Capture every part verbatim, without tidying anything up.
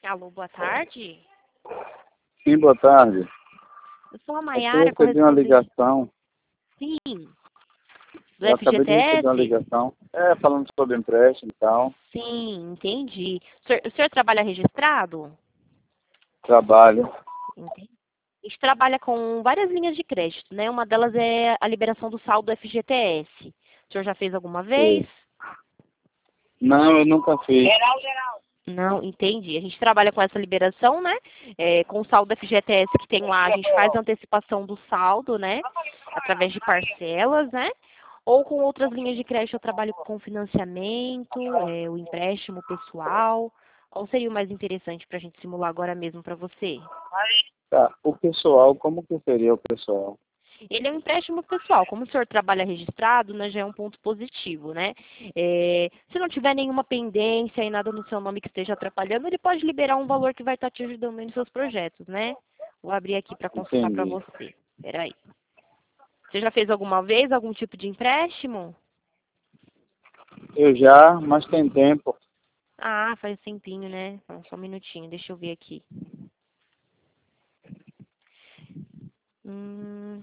Alô, boa tarde. Sim, boa tarde. Eu sou a É que eu Maiara, recebi uma correspondente. ligação. Sim. Do Eu acabei de receber uma F G T S? ligação. É, falando sobre empréstimo e tal. Sim, entendi. O senhor, o senhor trabalha registrado? Trabalho. Entendi. A gente trabalha com várias linhas de crédito, né? Uma delas é a liberação do saldo do F G T S. O senhor já fez alguma vez? Sei. Não, eu nunca fiz. Não, entendi. A gente trabalha com essa liberação, né? É, com o saldo do F G T S que tem lá, a gente faz a antecipação do saldo, né? Através de parcelas, né? Ou com outras linhas de crédito eu trabalho com financiamento, é, o empréstimo pessoal. Qual seria o mais interessante para a gente simular agora mesmo para você? Tá, o pessoal, como que seria o pessoal? Ele é um empréstimo pessoal. Como o senhor trabalha registrado, né, já é um ponto positivo, né? É, se não tiver nenhuma pendência e nada no seu nome que esteja atrapalhando, ele pode liberar um valor que vai estar te ajudando nos seus projetos, né? Vou abrir aqui para consultar para Entendi. você. Peraí. Você já fez alguma vez algum tipo de empréstimo? Eu já, mas tem tempo. Ah, faz tempinho, né? Então, só um minutinho, deixa eu ver aqui. Hum,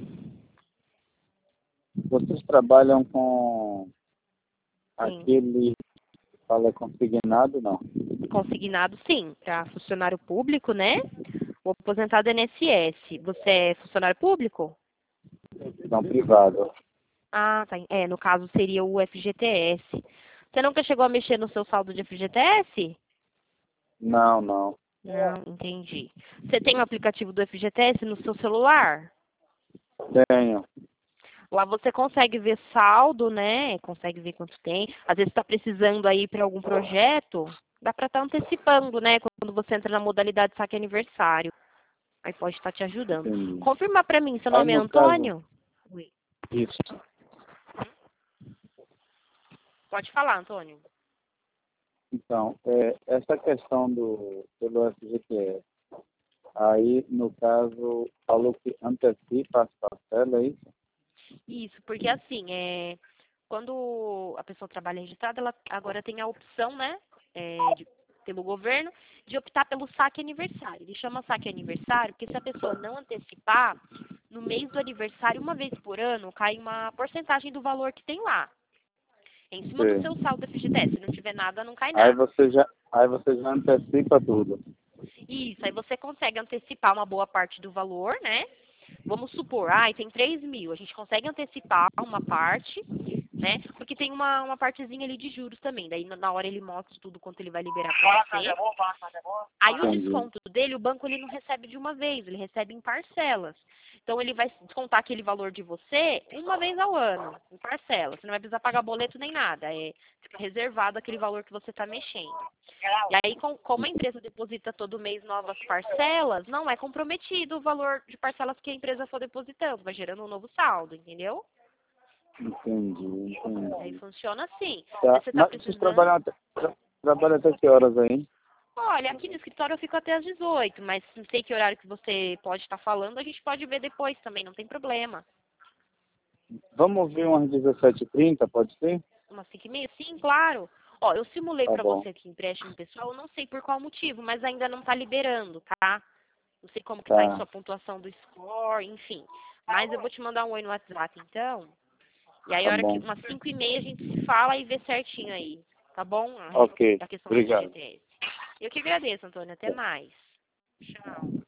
Vocês trabalham com sim. aquele que fala consignado, não? Consignado, sim, para funcionário público, né? O aposentado é I N S S. Você é funcionário público? Não, privado. Ah, tá. É, no caso seria o F G T S. Você nunca chegou a mexer no seu saldo de F G T S? Não, não. Não, entendi. Você tem o aplicativo do F G T S no seu celular? Tenho. Lá você consegue ver saldo, né? Consegue ver quanto tem. Às vezes está precisando aí para algum projeto, dá para estar antecipando, né? Quando você entra na modalidade saque aniversário. Aí pode estar te ajudando. Entendi. Confirma para mim, seu Aí nome é no caso, Antônio? Oi. isso. Pode falar, Antônio. Então, é, essa questão do pelo F G T S, aí, no caso, falou que antecipa as parcelas, é isso? Isso, porque assim, é, quando a pessoa trabalha registrada, ela agora tem a opção, né, é, de- pelo governo, de optar pelo saque aniversário. Ele chama saque aniversário porque se a pessoa não antecipar, no mês do aniversário, uma vez por ano, cai uma porcentagem do valor que tem lá. É em cima do seu Sim. saldo F G T S. Se não tiver nada, não cai Aí nada. você já, aí você já antecipa tudo. Isso, aí você consegue antecipar uma boa parte do valor, né? Vamos supor, ai, tem três mil, a gente consegue antecipar uma parte, né? Porque tem uma, uma partezinha ali de juros também. Daí na hora ele mostra tudo quanto ele vai liberar para você. Aí o Entendi. desconto dele, o banco ele não recebe de uma vez, ele recebe em parcelas. Então ele vai descontar aquele valor de você uma vez ao ano, em parcelas. Você não vai precisar pagar boleto nem nada. É, fica reservado aquele valor que você está mexendo. E aí, com- como a empresa deposita todo mês novas parcelas, não é comprometido o valor de parcelas que a empresa for depositando, vai gerando um novo saldo, entendeu? Entendi, Aí entendi. funciona assim. Tá. Se você está Mas vocês precisando. trabalham até, tra, trabalham até que horas aí? Olha, aqui no escritório eu fico até às dezoito, mas não sei que horário que você pode estar falando, a gente pode ver depois também, não tem problema. Vamos ver umas dezessete e trinta, pode ser? Umas cinco e meia? Sim, claro. Ó, eu simulei Tá para bom. você aqui empréstimo pessoal, eu não sei por qual motivo, mas ainda não está liberando, tá? Não sei como que tá aí Tá, sua pontuação do score, enfim. Mas eu vou te mandar um oi no WhatsApp, então. E aí, tá a hora que bom. umas cinco e meia a gente se fala e vê certinho aí, tá bom? A, res- Ok, a questão do obrigado. F G T S. Eu que agradeço, Antônio. Até mais. Tchau.